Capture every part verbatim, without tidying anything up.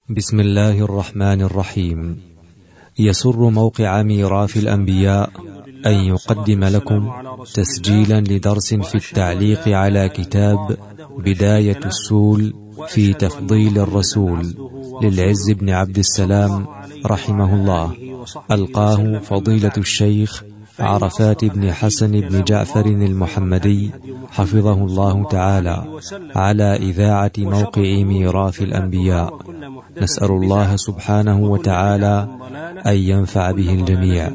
بسم الله الرحمن الرحيم. يسر موقع ميراث الأنبياء أن يقدم لكم تسجيلا لدرس في التعليق على كتاب بداية السول في تفضيل الرسول للعز بن عبد السلام رحمه الله، ألقاه فضيلة الشيخ عرفات بن حسن بن جعفر المحمدي حفظه الله تعالى على إذاعة موقع ميراث الأنبياء. نسأل الله سبحانه وتعالى أن ينفع به الجميع.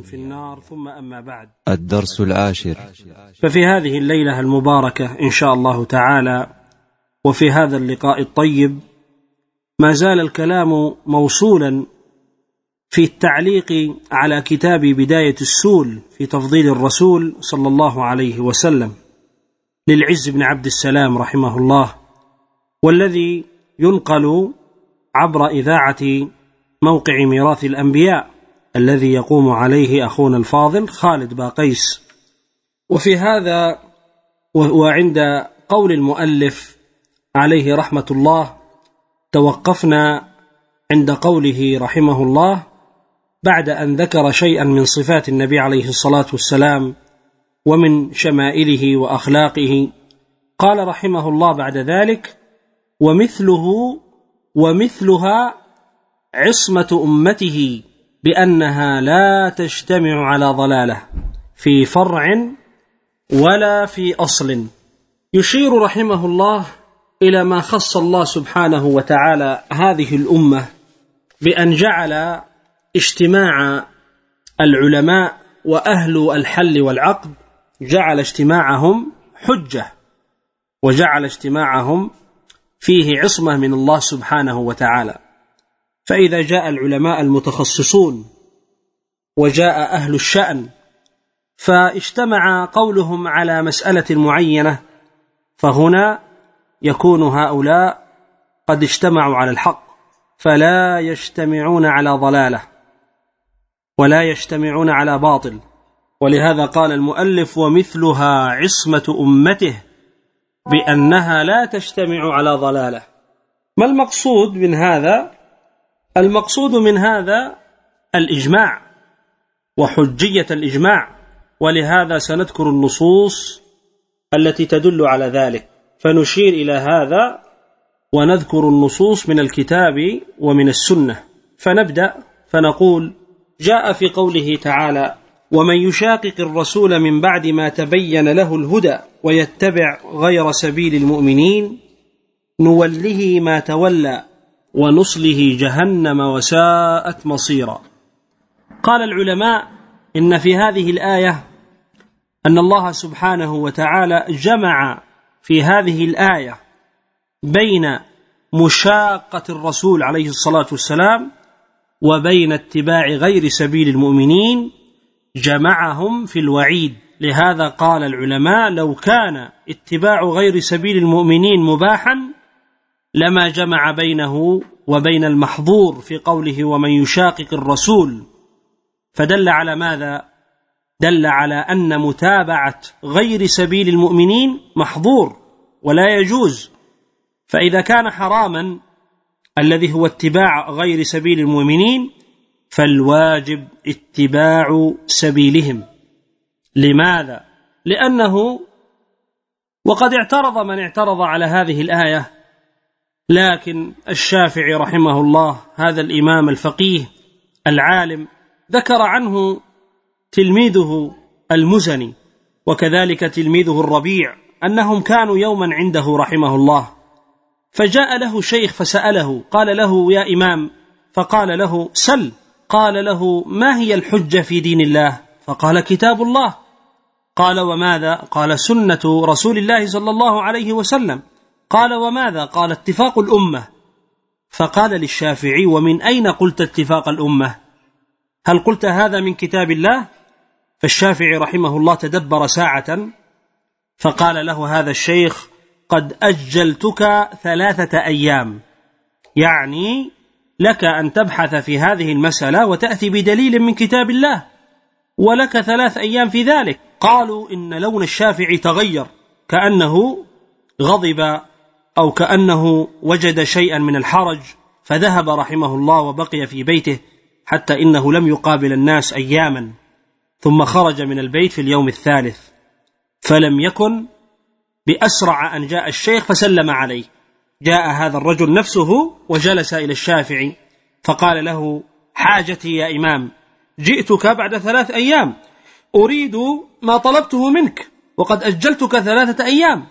الدرس العاشر. ففي هذه الليلة المباركة إن شاء الله تعالى، وفي هذا اللقاء الطيب، ما زال الكلام موصولا في التعليق على كتاب بداية السول في تفضيل الرسول صلى الله عليه وسلم للعز بن عبد السلام رحمه الله، والذي ينقل عبر إذاعة موقع ميراث الأنبياء الذي يقوم عليه أخونا الفاضل خالد باقيس. وفي هذا وعند قول المؤلف عليه رحمة الله توقفنا عند قوله رحمه الله بعد أن ذكر شيئا من صفات النبي عليه الصلاة والسلام ومن شمائله وأخلاقه، قال رحمه الله بعد ذلك: ومثله ومثلها عصمة أمته بأنها لا تجتمع على ضلالة في فرع ولا في أصل. يشير رحمه الله إلى ما خص الله سبحانه وتعالى هذه الأمة بأن جعل اجتماع العلماء وأهل الحل والعقد، جعل اجتماعهم حجة، وجعل اجتماعهم فيه عصمة من الله سبحانه وتعالى. فإذا جاء العلماء المتخصصون وجاء أهل الشأن فاجتمع قولهم على مسألة معينة، فهنا يكون هؤلاء قد اجتمعوا على الحق، فلا يجتمعون على ضلالة ولا يجتمعون على باطل. ولهذا قال المؤلف: ومثلها عصمة أمته بأنها لا تجتمع على ضلالة. ما المقصود من هذا؟ المقصود من هذا الإجماع وحجية الإجماع، ولهذا سنذكر النصوص التي تدل على ذلك، فنشير إلى هذا ونذكر النصوص من الكتاب ومن السنة. فنبدأ فنقول: جاء في قوله تعالى: ومن يشاقق الرسول من بعد ما تبين له الهدى ويتبع غير سبيل المؤمنين نوله ما تولى ونصله جهنم وساءت مصيرا. قال العلماء إن في هذه الآية أن الله سبحانه وتعالى جمع في هذه الآية بين مشاقة الرسول عليه الصلاة والسلام وبين اتباع غير سبيل المؤمنين، جمعهم في الوعيد. لهذا قال العلماء: لو كان اتباع غير سبيل المؤمنين مباحا لما جمع بينه وبين المحظور في قوله ومن يشاقق الرسول. فدل على ماذا؟ دل على أن متابعة غير سبيل المؤمنين محظور ولا يجوز. فإذا كان حراما الذي هو اتباع غير سبيل المؤمنين، فالواجب اتباع سبيلهم. لماذا؟ لأنه وقد اعترض من اعترض على هذه الآية، لكن الشافعي رحمه الله هذا الإمام الفقيه العالم ذكر عنه تلميذه المزني وكذلك تلميذه الربيع أنهم كانوا يوما عنده رحمه الله، فجاء له شيخ فسأله، قال له: يا إمام، فقال له: سل. قال له: ما هي الحجة في دين الله؟ فقال: كتاب الله. قال: وماذا؟ قال: سنة رسول الله صلى الله عليه وسلم. قال: وماذا؟ قال: اتفاق الأمة. فقال للشافعي: ومن أين قلت اتفاق الأمة؟ هل قلت هذا من كتاب الله؟ فالشافعي رحمه الله تدبر ساعة فقال له هذا الشيخ: قد أجلتك ثلاثة أيام، يعني لك أن تبحث في هذه المسألة وتأتي بدليل من كتاب الله، ولك ثلاث أيام في ذلك. قالوا إن لون الشافعي تغير، كأنه غضب أو كأنه وجد شيئا من الحرج، فذهب رحمه الله وبقي في بيته حتى إنه لم يقابل الناس أياما، ثم خرج من البيت في اليوم الثالث، فلم يكن بأسرع أن جاء الشيخ فسلم عليه. جاء هذا الرجل نفسه وجلس إلى الشافعي فقال له: حاجتي يا إمام، جئتك بعد ثلاث أيام أريد ما طلبته منك وقد أجلتك ثلاثة أيام.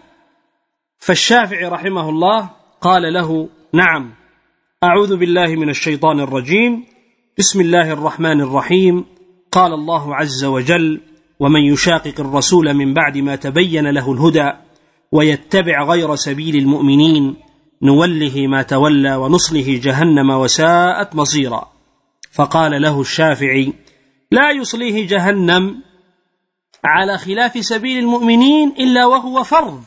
فالشافعي رحمه الله قال له: نعم، أعوذ بالله من الشيطان الرجيم، بسم الله الرحمن الرحيم، قال الله عز وجل: ومن يشاقق الرسول من بعد ما تبين له الهدى ويتبع غير سبيل المؤمنين نوله ما تولى ونصله جهنم وساءت مصيرا. فقال له الشافعي: لا يصليه جهنم على خلاف سبيل المؤمنين إلا وهو فرض،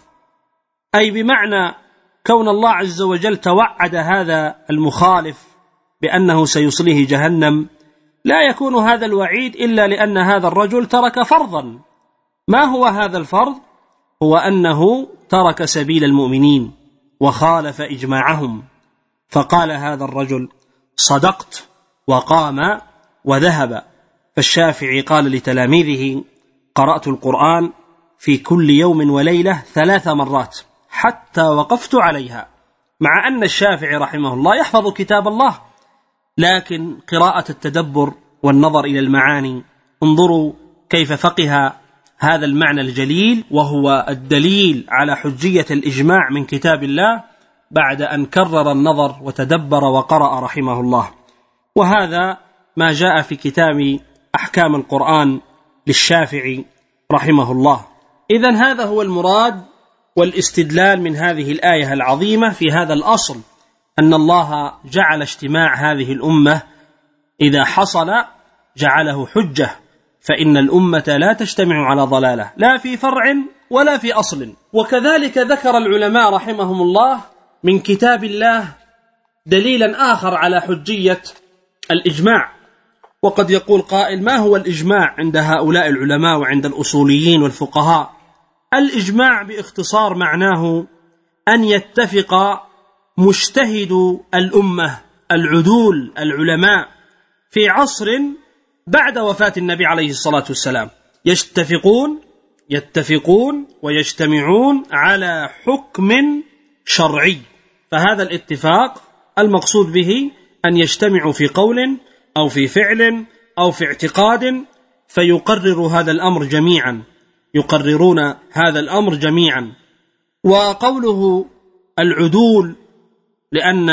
أي بمعنى كون الله عز وجل توعد هذا المخالف بأنه سيصليه جهنم، لا يكون هذا الوعيد إلا لأن هذا الرجل ترك فرضا. ما هو هذا الفرض؟ هو أنه ترك سبيل المؤمنين وخالف إجماعهم. فقال هذا الرجل: صدقت، وقام وذهب. فالشافعي قال لتلاميذه: قرأت القرآن في كل يوم وليلة ثلاث مرات حتى وقفت عليها. مع أن الشافعي رحمه الله يحفظ كتاب الله، لكن قراءة التدبر والنظر إلى المعاني، انظروا كيف فقه هذا المعنى الجليل وهو الدليل على حجية الإجماع من كتاب الله بعد أن كرر النظر وتدبر وقرأ رحمه الله. وهذا ما جاء في كتاب أحكام القرآن للشافعي رحمه الله. إذن هذا هو المراد والاستدلال من هذه الآية العظيمة في هذا الأصل، أن الله جعل اجتماع هذه الأمة إذا حصل جعله حجة، فإن الأمة لا تجتمع على ضلالة لا في فرع ولا في أصل. وكذلك ذكر العلماء رحمهم الله من كتاب الله دليلا آخر على حجية الإجماع. وقد يقول قائل: ما هو الإجماع عند هؤلاء العلماء وعند الأصوليين والفقهاء؟ الإجماع باختصار معناه أن يتفق مجتهد الأمة العدول العلماء في عصر بعد وفاة النبي عليه الصلاة والسلام، يتفقون يتفقون ويجتمعون على حكم شرعي. فهذا الاتفاق المقصود به أن يجتمعوا في قول أو في فعل أو في اعتقاد فيقرر هذا الأمر جميعا، يقررون هذا الأمر جميعا. وقوله العدول لأن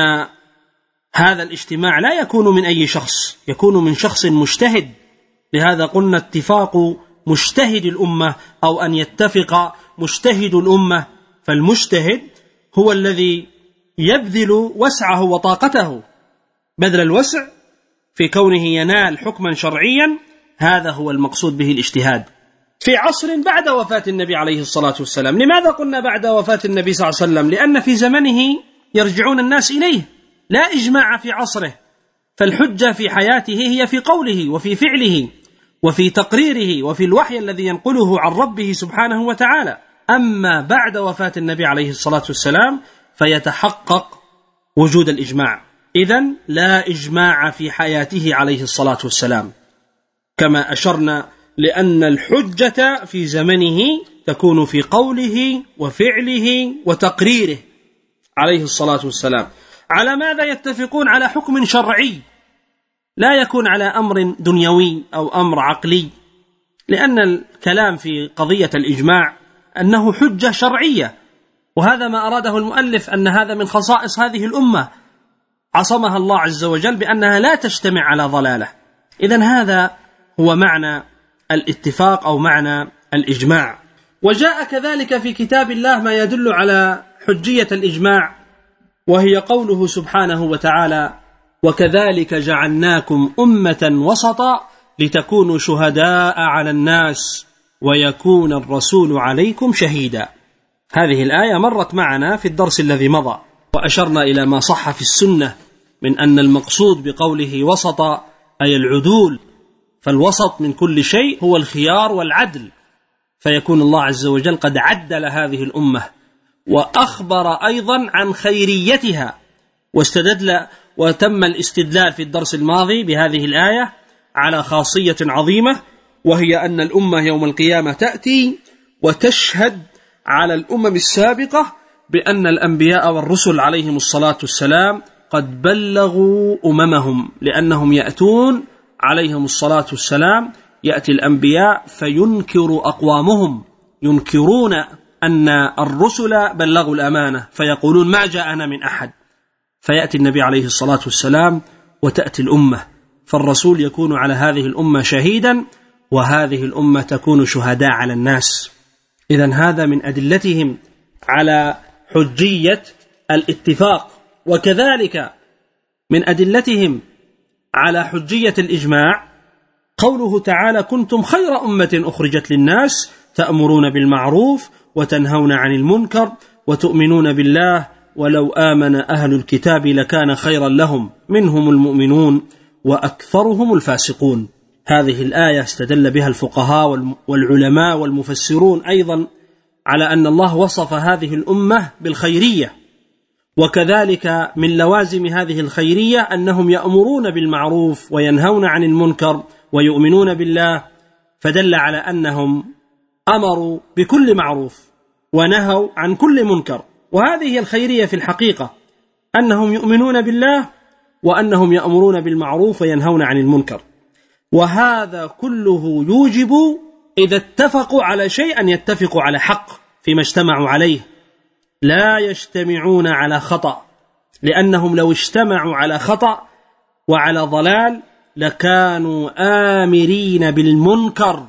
هذا الاجتماع لا يكون من أي شخص، يكون من شخص مجتهد، لهذا قلنا اتفاق مجتهد الأمة أو أن يتفق مجتهد الأمة. فالمجتهد هو الذي يبذل وسعه وطاقته، بذل الوسع في كونه ينال حكما شرعيا، هذا هو المقصود به الاجتهاد في عصر بعد وفاة النبي عليه الصلاة والسلام. لماذا قلنا بعد وفاة النبي صلى الله عليه وسلم؟ لأن في زمنه يرجعون الناس إليه، لا إجماع في عصره، فالحجة في حياته هي في قوله وفي فعله وفي تقريره وفي الوحي الذي ينقله عن ربه سبحانه وتعالى. أما بعد وفاة النبي عليه الصلاة والسلام فيتحقق وجود الإجماع. إذن لا إجماع في حياته عليه الصلاة والسلام، كما أشرنا، لأن الحجة في زمنه تكون في قوله وفعله وتقريره عليه الصلاة والسلام. على ماذا يتفقون؟ على حكم شرعي، لا يكون على أمر دنيوي أو أمر عقلي، لأن الكلام في قضية الإجماع أنه حجة شرعية، وهذا ما أراده المؤلف، أن هذا من خصائص هذه الأمة عصمها الله عز وجل بأنها لا تجتمع على ضلالة. إذن هذا هو معنى الاتفاق أو معنى الإجماع. وجاء كذلك في كتاب الله ما يدل على حجية الإجماع، وهي قوله سبحانه وتعالى: وكذلك جعلناكم أمة وسطا لتكونوا شهداء على الناس ويكون الرسول عليكم شهيدا. هذه الآية مرت معنا في الدرس الذي مضى، وأشرنا إلى ما صح في السنة من أن المقصود بقوله وسطا أي العدول، فالوسط من كل شيء هو الخيار والعدل، فيكون الله عز وجل قد عدل هذه الأمة وأخبر أيضا عن خيريتها، واستدل وتم الاستدلال في الدرس الماضي بهذه الآية على خاصية عظيمة، وهي أن الأمة يوم القيامة تأتي وتشهد على الأمم السابقة بأن الأنبياء والرسل عليهم الصلاة والسلام قد بلغوا أممهم، لأنهم يأتون عليهم الصلاة والسلام، يأتي الأنبياء فينكر أقوامهم، ينكرون أن الرسل بلغوا الأمانة، فيقولون ما جاءنا من أحد، فيأتي النبي عليه الصلاة والسلام وتأتي الأمة، فالرسول يكون على هذه الأمة شهيدا، وهذه الأمة تكون شهداء على الناس. إذن هذا من أدلتهم على حجية الاتفاق، وكذلك من أدلتهم على حجية الإجماع قوله تعالى: كنتم خير أمة أخرجت للناس تأمرون بالمعروف وتنهون عن المنكر وتؤمنون بالله ولو آمن أهل الكتاب لكان خيرا لهم منهم المؤمنون وأكثرهم الفاسقون. هذه الآية استدل بها الفقهاء والعلماء والمفسرون أيضا على أن الله وصف هذه الأمة بالخيرية، وكذلك من لوازم هذه الخيرية أنهم يأمرون بالمعروف وينهون عن المنكر ويؤمنون بالله، فدل على أنهم أمروا بكل معروف ونهوا عن كل منكر، وهذه هي الخيرية في الحقيقة، أنهم يؤمنون بالله وأنهم يأمرون بالمعروف وينهون عن المنكر. وهذا كله يوجب إذا اتفقوا على شيء أن يتفقوا على حق فيما اجتمعوا عليه، لا يجتمعون على خطأ، لأنهم لو اجتمعوا على خطأ وعلى ضلال لكانوا آمرين بالمنكر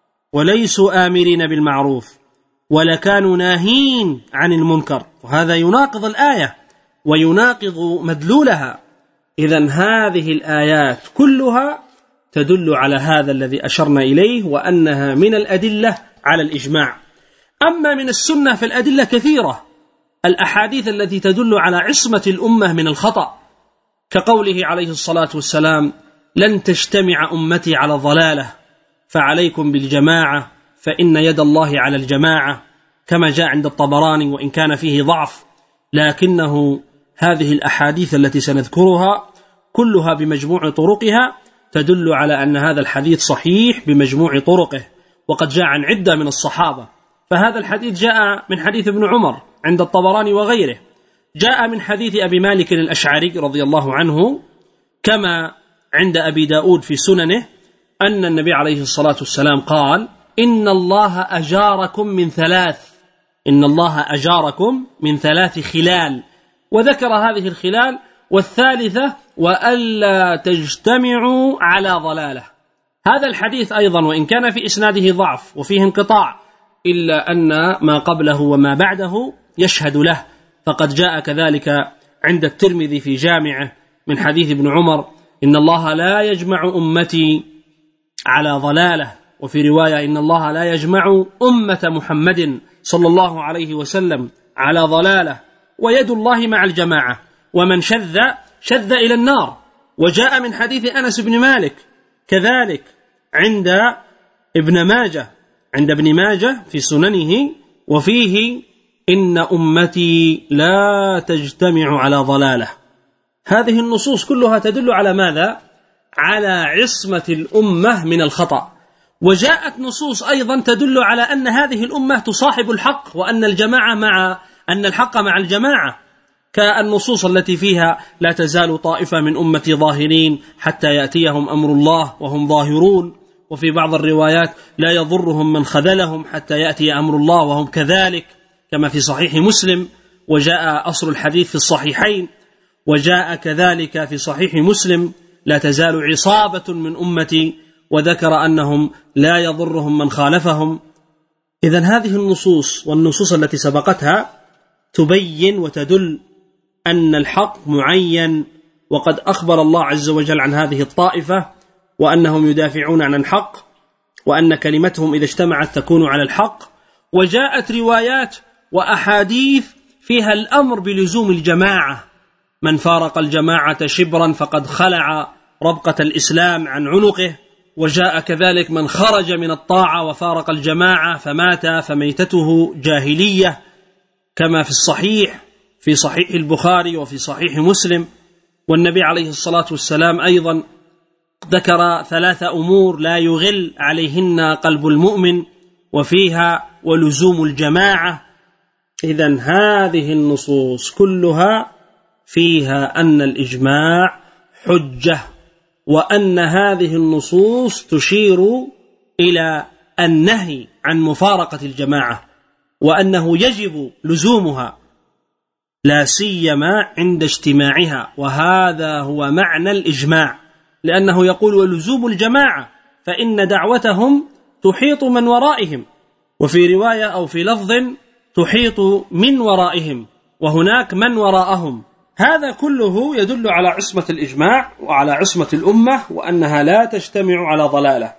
وليسوا آمرين بالمعروف، ولكانوا ناهين عن المنكر، وهذا يناقض الآية ويناقض مدلولها. إذن هذه الآيات كلها تدل على هذا الذي أشرنا إليه، وأنها من الأدلة على الإجماع. أما من السنة فالأدلة كثيرة، الأحاديث التي تدل على عصمة الأمة من الخطأ، كقوله عليه الصلاة والسلام: لن تجتمع أمتي على ضلالة فعليكم بالجماعة فإن يد الله على الجماعة، كما جاء عند الطبراني وإن كان فيه ضعف، لكنه هذه الأحاديث التي سنذكرها كلها بمجموع طرقها تدل على أن هذا الحديث صحيح بمجموع طرقه، وقد جاء عن عدة من الصحابة. فهذا الحديث جاء من حديث ابن عمر عند الطبراني وغيره، جاء من حديث أبي مالك الأشعري رضي الله عنه، كما عند أبي داود في سننه، أن النبي عليه الصلاة والسلام قال: إن الله أجاركم من ثلاث إن الله أجاركم من ثلاث خلال، وذكر هذه الخلال، والثالثة وألا تجتمعوا على ضلالة. هذا الحديث أيضا وإن كان في إسناده ضعف وفيه انقطاع، إلا أن ما قبله وما بعده يشهد له، فقد جاء كذلك عند الترمذي في جامعه من حديث ابن عمر: إن الله لا يجمع أمتي على ضلالة، وفي رواية: إن الله لا يجمع أمة محمد صلى الله عليه وسلم على ضلالة، ويد الله مع الجماعة، ومن شذ شذ إلى النار. وجاء من حديث أنس بن مالك كذلك عند ابن ماجه عند ابن ماجه في سننه، وفيه: إن أمتي لا تجتمع على ضلالة. هذه النصوص كلها تدل على ماذا؟ على عصمة الأمة من الخطأ. وجاءت نصوص أيضا تدل على أن هذه الأمة تصاحب الحق، وأن الجماعة مع أن الحق مع الجماعة، كالنصوص التي فيها: لا تزال طائفة من أمتي ظاهرين حتى يأتيهم أمر الله وهم ظاهرون، وفي بعض الروايات: لا يضرهم من خذلهم حتى يأتي أمر الله وهم كذلك، كما في صحيح مسلم، وجاء أصل الحديث في الصحيحين. وجاء كذلك في صحيح مسلم: لا تزال عصابة من أمتي، وذكر أنهم لا يضرهم من خالفهم. إذن هذه النصوص والنصوص التي سبقتها تبين وتدل أن الحق معين، وقد أخبر الله عز وجل عن هذه الطائفة وأنهم يدافعون عن الحق، وأن كلمتهم إذا اجتمعت تكون على الحق. وجاءت روايات وأحاديث فيها الأمر بلزوم الجماعة: من فارق الجماعة شبرا فقد خلع ربقة الإسلام عن عنقه. وجاء كذلك: من خرج من الطاعة وفارق الجماعة فمات فميتته جاهلية، كما في الصحيح في صحيح البخاري وفي صحيح مسلم. والنبي عليه الصلاة والسلام أيضا ذكر ثلاث أمور لا يغل عليهن قلب المؤمن، وفيها ولزوم الجماعة. إذن هذه النصوص كلها فيها أن الإجماع حجة، وأن هذه النصوص تشير إلى النهي عن مفارقة الجماعة، وأنه يجب لزومها لا سيما عند اجتماعها، وهذا هو معنى الإجماع، لأنه يقول ولزوم الجماعة فإن دعوتهم تحيط من ورائهم، وفي رواية أو في لفظ تحيط من ورائهم، وهناك من وراءهم. هذا كله يدل على عصمة الإجماع وعلى عصمة الأمة، وأنها لا تجتمع على ضلالة.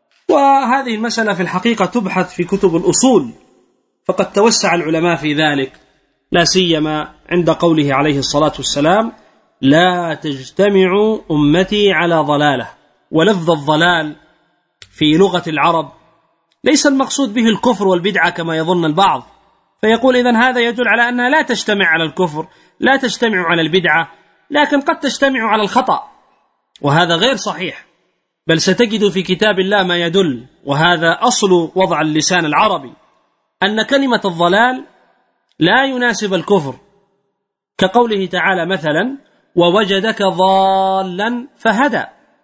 وهذه المسألة في الحقيقة تبحث في كتب الأصول، فقد توسع العلماء في ذلك، لا سيما عند قوله عليه الصلاة والسلام لا تجتمع أمتي على ضلالة. ولفظ الضلال في لغة العرب ليس المقصود به الكفر والبدعة كما يظن البعض، فيقول إذن هذا يدل على أنها لا تجتمع على الكفر، لا تجتمع على البدعة، لكن قد تجتمع على الخطأ، وهذا غير صحيح. بل ستجد في كتاب الله ما يدل، وهذا أصل وضع اللسان العربي، أن كلمة الضلال لا يناسب الكفر، كقوله تعالى مثلا ووجدك ضالا فهدى.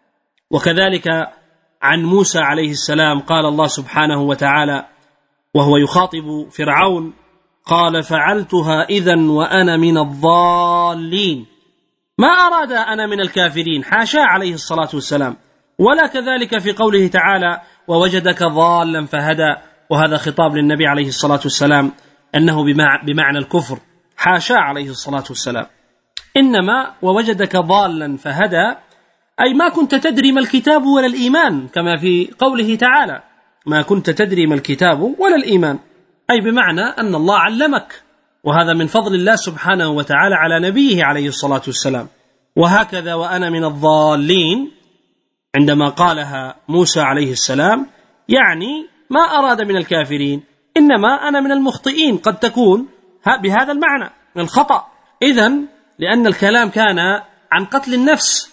وكذلك عن موسى عليه السلام قال الله سبحانه وتعالى وهو يخاطب فرعون قال فعلتها إذن وأنا من الضالين، ما أراد أنا من الكافرين، حاشا عليه الصلاة والسلام. ولا كذلك في قوله تعالى ووجدك ضالا فهدى، وهذا خطاب للنبي عليه الصلاة والسلام أنه بمعنى الكفر، حاشا عليه الصلاة والسلام. إنما ووجدك ضالا فهدى أي ما كنت تدري ما الكتاب ولا الإيمان، كما في قوله تعالى ما كنت تدري ما الكتاب ولا الإيمان، أي بمعنى أن الله علمك، وهذا من فضل الله سبحانه وتعالى على نبيه عليه الصلاة والسلام. وهكذا وأنا من الضالين عندما قالها موسى عليه السلام يعني ما أراد من الكافرين، إنما أنا من المخطئين، قد تكون بهذا المعنى من الخطأ. إذن لأن الكلام كان عن قتل النفس،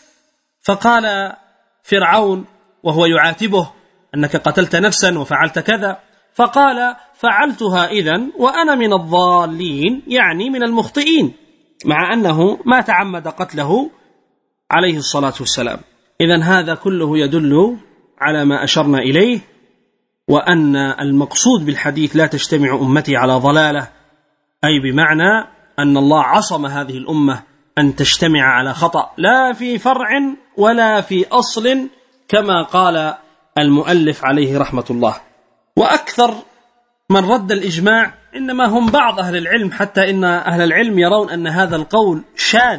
فقال فرعون وهو يعاتبه أنك قتلت نفسا وفعلت كذا، فقال فعلتها إذن وأنا من الضالين، يعني من المخطئين، مع أنه ما تعمد قتله عليه الصلاة والسلام. إذن هذا كله يدل على ما أشرنا إليه، وأن المقصود بالحديث لا تجتمع أمتي على ضلالة، أي بمعنى أن الله عصم هذه الأمة أن تجتمع على خطأ، لا في فرع ولا في أصل، كما قال المؤلف عليه رحمة الله. وأكثر من رد الإجماع إنما هم بعض أهل العلم، حتى إن أهل العلم يرون أن هذا القول شاذ،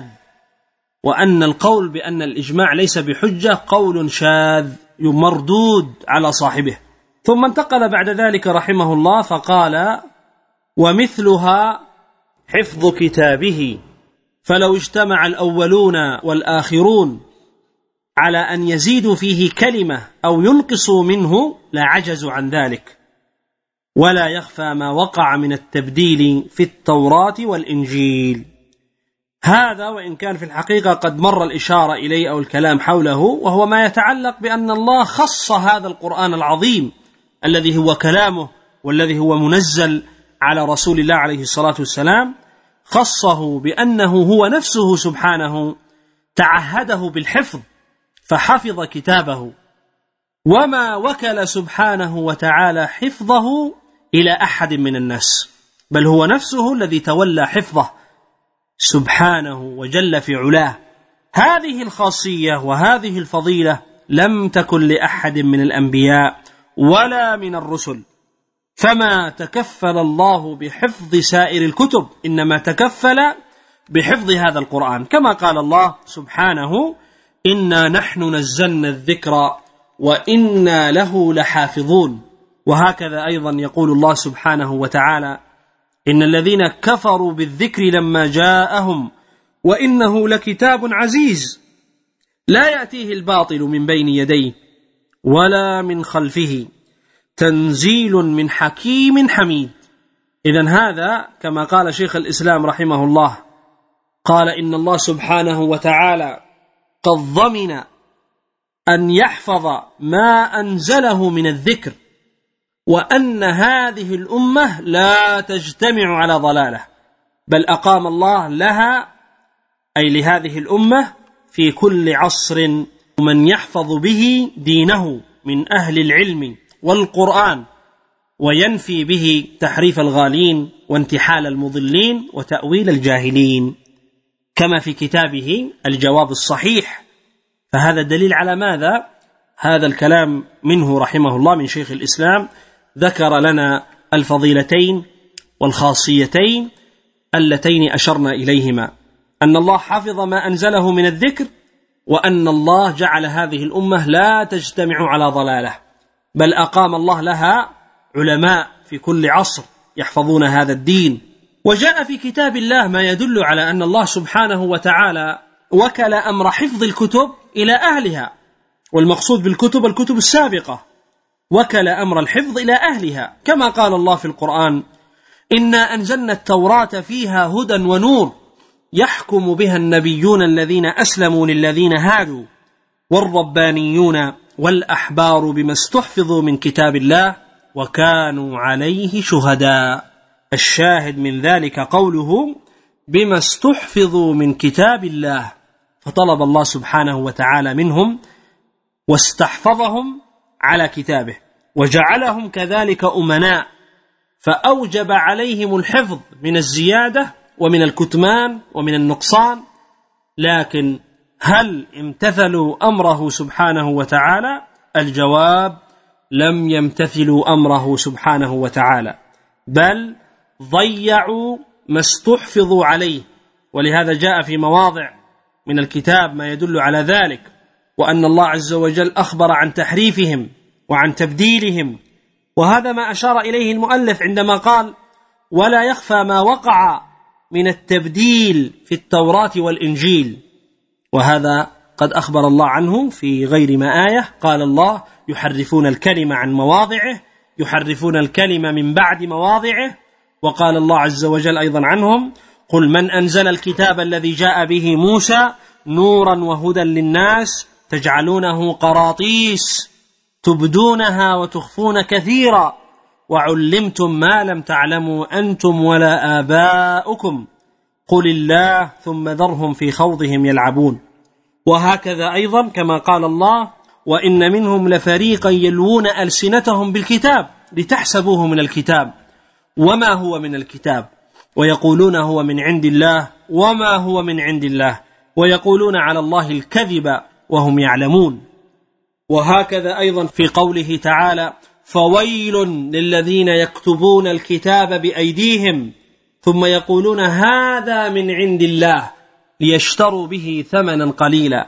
وأن القول بأن الإجماع ليس بحجة قول شاذ مردود على صاحبه. ثم انتقل بعد ذلك رحمه الله فقال ومثلها حفظ كتابه، فلو اجتمع الأولون والآخرون على أن يزيدوا فيه كلمة أو ينقصوا منه لعجزوا عن ذلك، ولا يخفى ما وقع من التبديل في التوراة والإنجيل. هذا وإن كان في الحقيقة قد مر الإشارة إليه أو الكلام حوله، وهو ما يتعلق بأن الله خص هذا القرآن العظيم الذي هو كلامه والذي هو منزل على رسول الله عليه الصلاة والسلام، خصه بأنه هو نفسه سبحانه تعهده بالحفظ فحفظ كتابه، وما وكل سبحانه وتعالى حفظه إلى أحد من الناس، بل هو نفسه الذي تولى حفظه سبحانه وجل في علاه. هذه الخاصية وهذه الفضيلة لم تكن لأحد من الأنبياء ولا من الرسل، فما تكفل الله بحفظ سائر الكتب، إنما تكفل بحفظ هذا القرآن، كما قال الله سبحانه إنا نحن نزلنا الذكر وإنا له لحافظون. وهكذا أيضا يقول الله سبحانه وتعالى إن الذين كفروا بالذكر لما جاءهم وإنه لكتاب عزيز لا يأتيه الباطل من بين يديه ولا من خلفه تنزيل من حكيم حميد. إذن هذا كما قال شيخ الإسلام رحمه الله قال إن الله سبحانه وتعالى قد ضمن أن يحفظ ما أنزله من الذكر، وأن هذه الأمة لا تجتمع على ضلالة، بل أقام الله لها أي لهذه الأمة في كل عصر من يحفظ به دينه من أهل العلم والقرآن، وينفي به تحريف الغالين وانتحال المضلين وتأويل الجاهلين، كما في كتابه الجواب الصحيح. فهذا دليل على ماذا؟ هذا الكلام منه رحمه الله من شيخ الإسلام ذكر لنا الفضيلتين والخاصيتين اللتين أشرنا إليهما، أن الله حفظ ما أنزله من الذكر، وأن الله جعل هذه الأمة لا تجتمع على ضلالة، بل أقام الله لها علماء في كل عصر يحفظون هذا الدين. وجاء في كتاب الله ما يدل على أن الله سبحانه وتعالى وكل أمر حفظ الكتب إلى أهلها، والمقصود بالكتب الكتب السابقة، وكل أمر الحفظ إلى أهلها، كما قال الله في القرآن: إنا أنزلنا التوراة فيها هدى ونور يحكم بها النبيون الذين أسلموا للذين هادوا والربانيون والأحبار بما استحفظوا من كتاب الله وكانوا عليه شهداء. الشاهد من ذلك قوله بما استحفظوا من كتاب الله، فطلب الله سبحانه وتعالى منهم واستحفظهم على كتابه، وجعلهم كذلك أمناء، فأوجب عليهم الحفظ من الزيادة ومن الكتمان ومن النقصان. لكن هل امتثلوا أمره سبحانه وتعالى؟ الجواب: لم يمتثلوا أمره سبحانه وتعالى، بل ضيعوا ما استحفظوا عليه. ولهذا جاء في مواضع من الكتاب ما يدل على ذلك، وأن الله عز وجل أخبر عن تحريفهم وعن تبديلهم، وهذا ما أشار إليه المؤلف عندما قال: ولا يخفى ما وقع من التبديل في التوراة والإنجيل. وهذا قد أخبر الله عنه في غير ما آية، قال الله: يحرفون الكلمة عن مواضعه، يحرفون الكلمة من بعد مواضعه. وقال الله عز وجل أيضا عنهم: قل من أنزل الكتاب الذي جاء به موسى نورا وهدى للناس تجعلونه قراطيس تبدونها وتخفون كثيرا وعلمتم ما لم تعلموا أنتم ولا آباؤكم قل الله ثم ذرهم في خوضهم يلعبون. وهكذا أيضا كما قال الله: وإن منهم لفريقا يلوون ألسنتهم بالكتاب لتحسبوه من الكتاب وما هو من الكتاب ويقولون هو من عند الله وما هو من عند الله ويقولون على الله الكذب وهم يعلمون. وهكذا أيضا في قوله تعالى: فويل للذين يكتبون الكتاب بأيديهم ثم يقولون هذا من عند الله ليشتروا به ثمنا قليلا.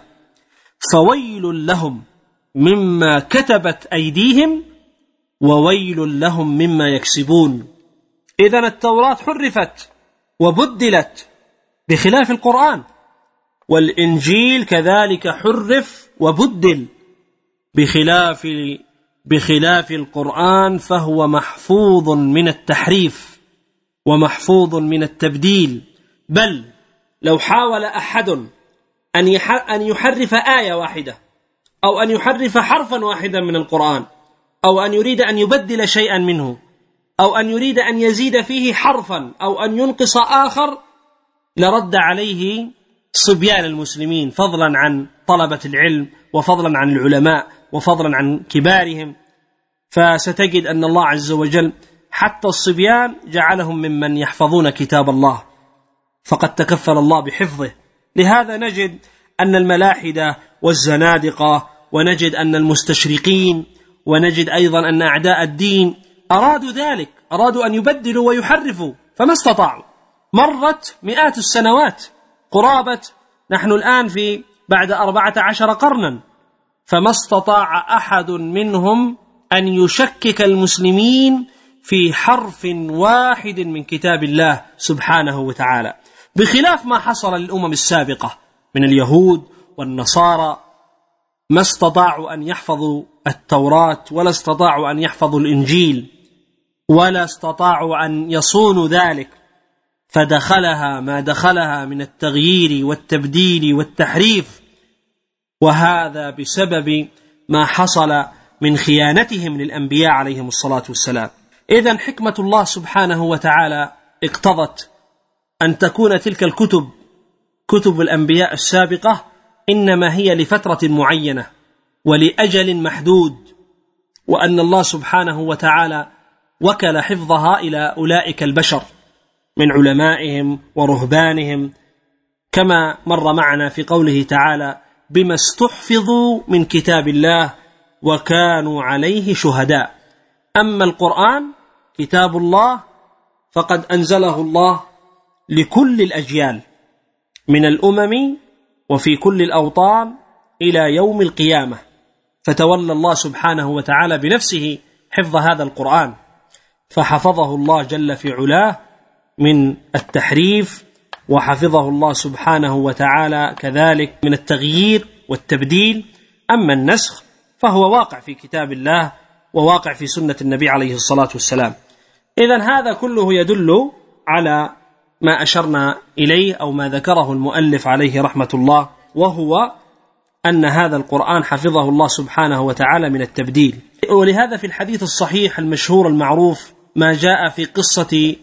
فويل لهم مما كتبت أيديهم وويل لهم مما يكسبون. إذن التوراة حرفت وبدلت بخلاف القرآن، والإنجيل كذلك حرف وبدل بخلاف بخلاف القرآن، فهو محفوظ من التحريف ومحفوظ من التبديل. بل لو حاول أحد أن يحرف آية واحدة أو أن يحرف حرفا واحدا من القرآن أو أن يريد أن يبدل شيئا منه أو أن يريد أن يزيد فيه حرفا أو أن ينقص آخر، لرد عليه صبيان المسلمين، فضلا عن طلبة العلم وفضلا عن العلماء وفضلا عن كبارهم. فستجد أن الله عز وجل حتى الصبيان جعلهم ممن يحفظون كتاب الله، فقد تكفل الله بحفظه. لهذا نجد أن الملاحدة والزنادقة، ونجد أن المستشرقين، ونجد أيضا أن أعداء الدين أرادوا ذلك، أرادوا أن يبدلوا ويحرفوا فما استطاعوا. مرت مئات السنوات قرابة، نحن الآن في بعد أربعة عشر قرنا، فما استطاع أحد منهم أن يشكك المسلمين في حرف واحد من كتاب الله سبحانه وتعالى، بخلاف ما حصل للأمم السابقة من اليهود والنصارى. ما استطاعوا أن يحفظوا التوراة ولا استطاعوا أن يحفظوا الإنجيل ولا استطاعوا أن يصونوا ذلك. فدخلها ما دخلها من التغيير والتبديل والتحريف، وهذا بسبب ما حصل من خيانتهم للأنبياء عليهم الصلاة والسلام. إذن حكمة الله سبحانه وتعالى اقتضت أن تكون تلك الكتب كتب الأنبياء السابقة إنما هي لفترة معينة ولأجل محدود، وأن الله سبحانه وتعالى وكل حفظها إلى أولئك البشر من علمائهم ورهبانهم، كما مر معنا في قوله تعالى: بما استحفظوا من كتاب الله وكانوا عليه شهداء. أما القرآن كتاب الله فقد أنزله الله لكل الأجيال من الأمم وفي كل الأوطان إلى يوم القيامة، فتولى الله سبحانه وتعالى بنفسه حفظ هذا القرآن، فحفظه الله جل في علاه من التحريف، وحفظه الله سبحانه وتعالى كذلك من التغيير والتبديل. أما النسخ فهو واقع في كتاب الله وواقع في سنة النبي عليه الصلاة والسلام. إذن هذا كله يدل على ما أشرنا إليه أو ما ذكره المؤلف عليه رحمة الله، وهو أن هذا القرآن حفظه الله سبحانه وتعالى من التبديل. ولهذا في الحديث الصحيح المشهور المعروف ما جاء في قصة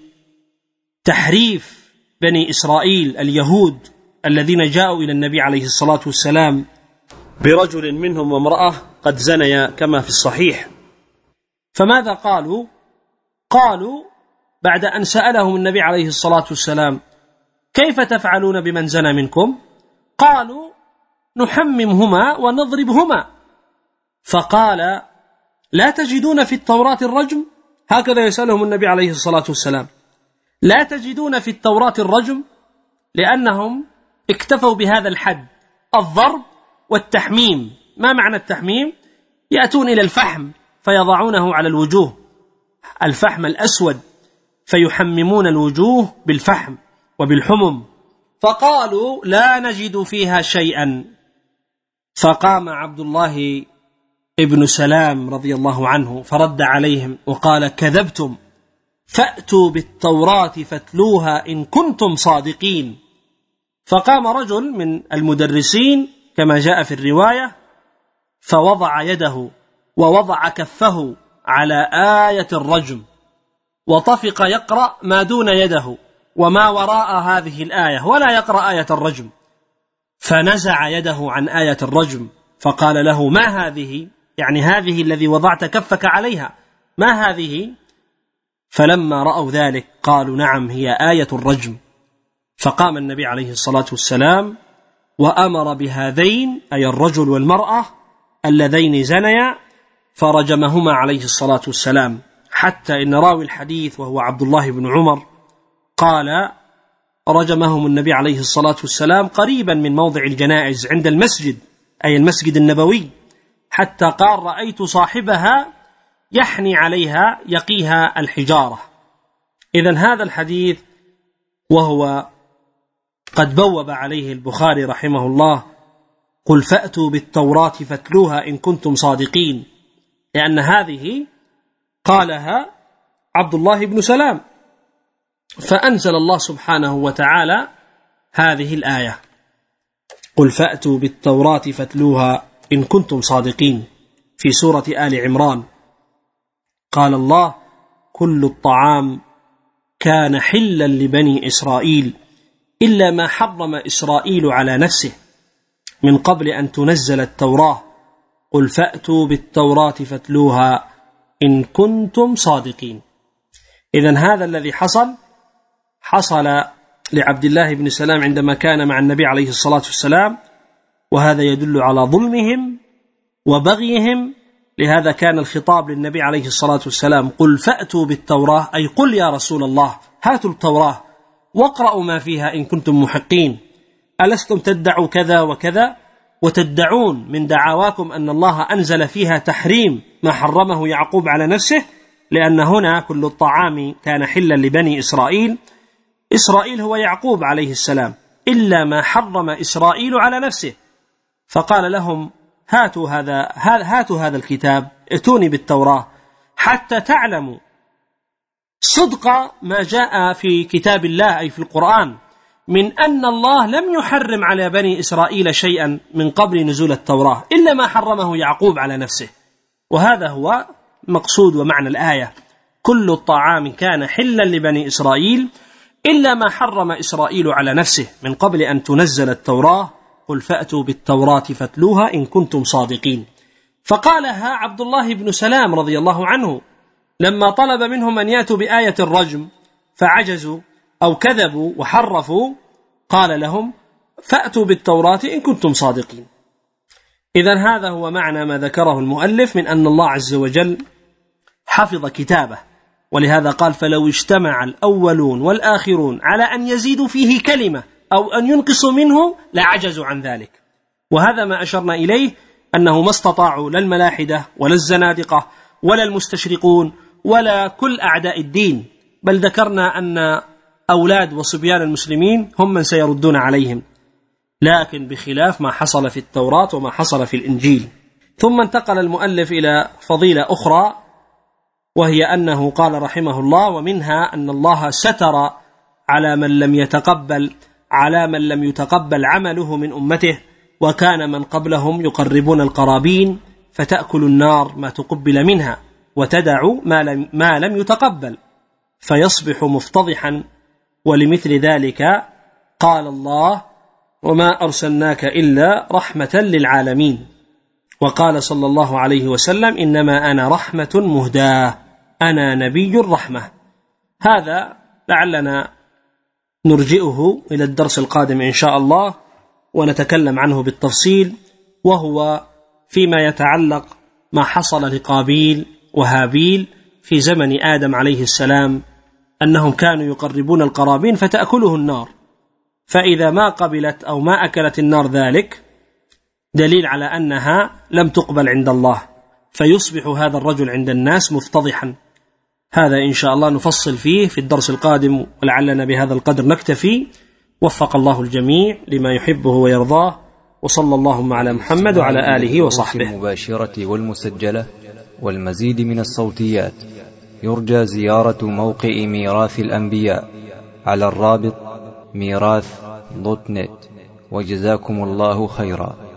تحريف بني إسرائيل اليهود الذين جاءوا إلى النبي عليه الصلاة والسلام برجل منهم وامرأة قد زنيا كما في الصحيح. فماذا قالوا؟ قالوا بعد أن سألهم النبي عليه الصلاة والسلام: كيف تفعلون بمن زنى منكم؟ قالوا: نحممهما ونضربهما. فقال: لا تجدون في التوراة الرجم؟ هكذا يسألهم النبي عليه الصلاة والسلام: لا تجدون في التوراة الرجم؟ لأنهم اكتفوا بهذا الحد، الضرب والتحميم. ما معنى التحميم؟ يأتون إلى الفحم فيضعونه على الوجوه، الفحم الأسود، فيحممون الوجوه بالفحم وبالحمم. فقالوا: لا نجد فيها شيئا. فقام عبد الله ابن سلام رضي الله عنه فرد عليهم وقال: كذبتم، فأتوا بالتوراة فاتلوها إن كنتم صادقين. فقام رجل من المدرسين كما جاء في الرواية فوضع يده ووضع كفه على آية الرجم، وطفق يقرأ ما دون يده وما وراء هذه الآية، ولا يقرأ آية الرجم. فنزع يده عن آية الرجم فقال له: ما هذه؟ يعني هذه الذي وضعت كفك عليها، ما هذه؟ فلما رأوا ذلك قالوا: نعم، هي آية الرجم. فقام النبي عليه الصلاة والسلام وأمر بهذين، أي الرجل والمرأة اللذين زنيا، فرجمهما عليه الصلاة والسلام. حتى إن راوي الحديث وهو عبد الله بن عمر قال: رجمهم النبي عليه الصلاة والسلام قريبا من موضع الجنائز عند المسجد، أي المسجد النبوي، حتى قال: رأيت صاحبها يحني عليها يقيها الحجارة. إذن هذا الحديث وهو قد بوب عليه البخاري رحمه الله: قل فأتوا بالتوراة فاتلوها إن كنتم صادقين، لأن هذه قالها عبد الله بن سلام، فأنزل الله سبحانه وتعالى هذه الآية: قل فأتوا بالتوراة فاتلوها إن كنتم صادقين، في سورة آل عمران. قال الله: كل الطعام كان حلا لبني إسرائيل إلا ما حرم إسرائيل على نفسه من قبل أن تنزل التوراة، قل فأتوا بالتوراة فاتلوها إن كنتم صادقين. إذن هذا الذي حصل حصل لعبد الله بن سلام عندما كان مع النبي عليه الصلاة والسلام، وهذا يدل على ظلمهم وبغيهم. لهذا كان الخطاب للنبي عليه الصلاة والسلام: قل فأتوا بالتوراة، أي قل يا رسول الله هاتوا التوراة واقرأوا ما فيها إن كنتم محقين، ألستم تدعوا كذا وكذا وتدعون من دعواكم أن الله أنزل فيها تحريم ما حرمه يعقوب على نفسه، لأن هنا كل الطعام كان حلا لبني إسرائيل. إسرائيل هو يعقوب عليه السلام، إلا ما حرم إسرائيل على نفسه. فقال لهم: هاتوا هذا هاتوا هذا الكتاب، ائتوني بالتوراة حتى تعلموا صدق ما جاء في كتاب الله أي في القرآن من أن الله لم يحرم على بني إسرائيل شيئا من قبل نزول التوراة إلا ما حرمه يعقوب على نفسه، وهذا هو مقصود ومعنى الآية: كل الطعام كان حلا لبني إسرائيل إلا ما حرم إسرائيل على نفسه من قبل أن تنزل التوراة، قل فأتوا بالتوراة فاتلوها إن كنتم صادقين. فقالها عبد الله بن سلام رضي الله عنه لما طلب منهم أن يأتوا بآية الرجم فعجزوا أو كذبوا وحرفوا، قال لهم فأتوا بالتوراة إن كنتم صادقين. إذن هذا هو معنى ما ذكره المؤلف من أن الله عز وجل حفظ كتابه، ولهذا قال فلو اجتمع الأولون والآخرون على أن يزيدوا فيه كلمة أو أن ينقصوا منه لعجزوا عن ذلك. وهذا ما أشرنا إليه، أنه ما استطاعوا لا الملاحدة ولا الزنادقة ولا المستشرقون ولا كل أعداء الدين، بل ذكرنا أن أولاد وصبيان المسلمين هم من سيردون عليهم، لكن بخلاف ما حصل في التوراة وما حصل في الإنجيل. ثم انتقل المؤلف إلى فضيلة أخرى، وهي أنه قال رحمه الله: ومنها أن الله ستر على من لم يتقبل على من لم يتقبل عمله من أمته، وكان من قبلهم يقربون القرابين فتأكل النار ما تقبل منها وتدع ما لم, ما لم يتقبل فيصبح مفتضحا. ولمثل ذلك قال الله: وما أرسلناك إلا رحمة للعالمين. وقال صلى الله عليه وسلم: إنما أنا رحمة مهداة، أنا نبي الرحمة. هذا لعلنا نرجئه إلى الدرس القادم إن شاء الله ونتكلم عنه بالتفصيل، وهو فيما يتعلق ما حصل لقابيل وهابيل في زمن آدم عليه السلام، أنهم كانوا يقربون القرابين فتأكله النار، فإذا ما قبلت أو ما أكلت النار ذلك دليل على أنها لم تقبل عند الله، فيصبح هذا الرجل عند الناس مفتضحا. هذا إن شاء الله نفصل فيه في الدرس القادم، ولعلنا بهذا القدر نكتفي. وفق الله الجميع لما يحبه ويرضاه، وصلى اللهم على محمد وعلى آله وصحبه. المباشرة والمسجلة والمزيد من الصوتيات يرجى زيارة موقع ميراث الأنبياء على الرابط ميراث دوت نت، وجزاكم الله خيرا.